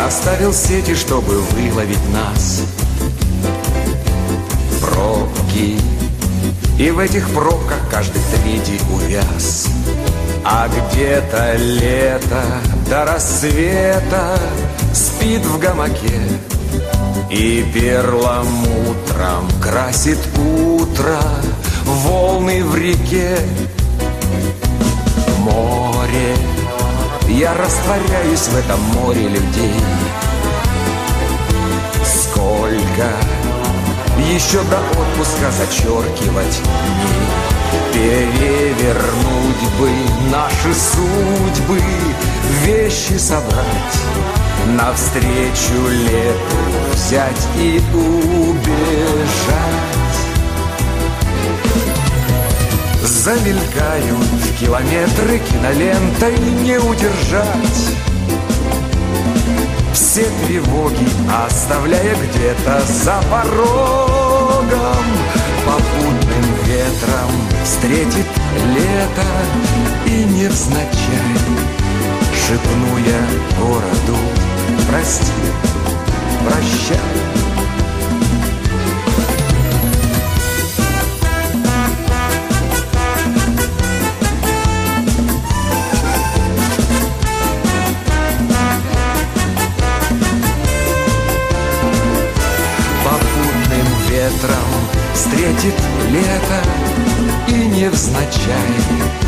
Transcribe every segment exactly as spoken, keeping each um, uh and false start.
расставил сети, чтобы выловить нас. Пробки, и в этих пробках каждый третий увяз. А где-то лето до рассвета спит в гамаке и перламутром красит утро волны в реке. Море, я растворяюсь в этом море людей. Сколько еще до отпуска зачеркивать дней. Перевернуть бы наши судьбы, вещи собрать, навстречу лету взять и убежать. Замелькают километры кинолентой, не удержать. Все тревоги оставляя где-то за порогом, попутным ветром встретит лето и невзначай, шепну я городу: прости, прощай. Ветром встретит лето и невзначай,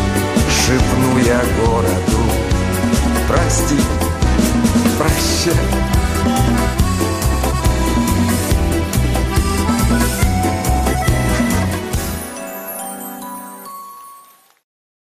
шепну я городу: прости, прощай.